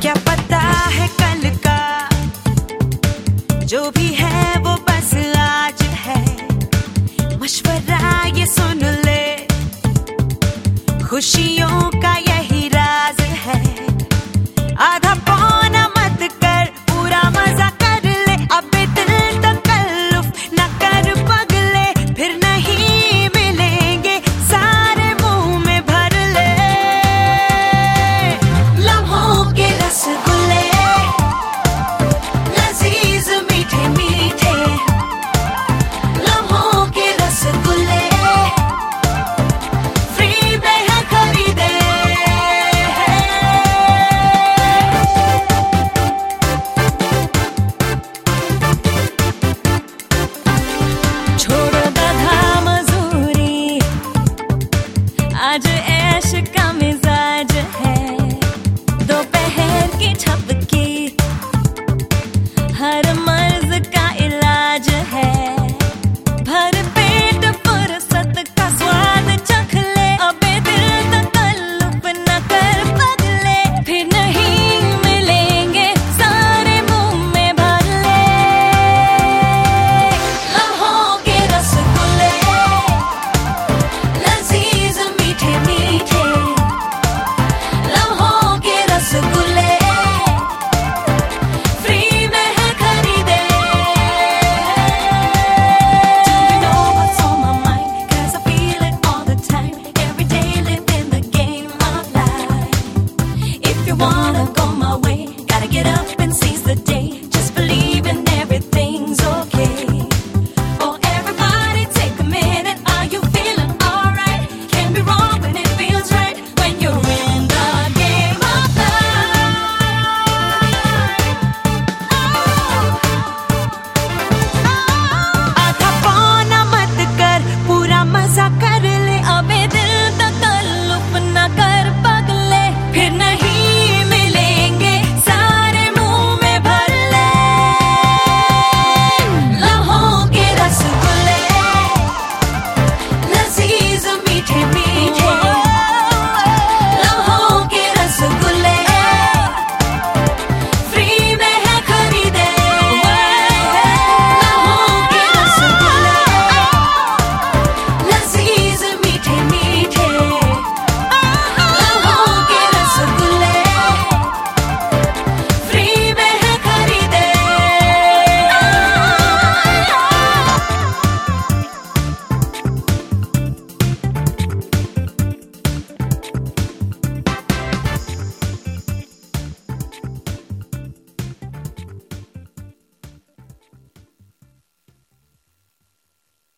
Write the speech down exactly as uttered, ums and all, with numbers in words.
क्या पता है कल का, जो भी है वो बस आज है। मशवरा ये सुन ले, खुशियों का यही राज है। आधा पौना मत कर, पूरा मजा कर ले। अब दिल तकल्लुफ न कर पगले, फिर नहीं मिलेंगे सारे मुंह में भर ले। लम्हों के रसगुल्ले लजीज मीठे मीठे, लम्हों के रसगुल्ले फ्री में है खरीदे। छोड़ गधा मजूरी, आज ऐश का मिजाज है। दोपहर की झपकी हर मर्ज का इलाज है। भर पेट फुर्सत का स्वाद चख ले। अबे दिल तकल्लुफ न कर पगले, फिर नहीं मिलेंगे सारे मुंह में भर ले। लम्हों के रसगुल्ले लजीज मीठे मीठे, लम्हों के रसगुल्ले फ्री में है खरीदे। Do you know what's on my mind? 'Cause I feel it all the time. Every day living the game of life. If you wanna go my way, gotta get up and seize the day.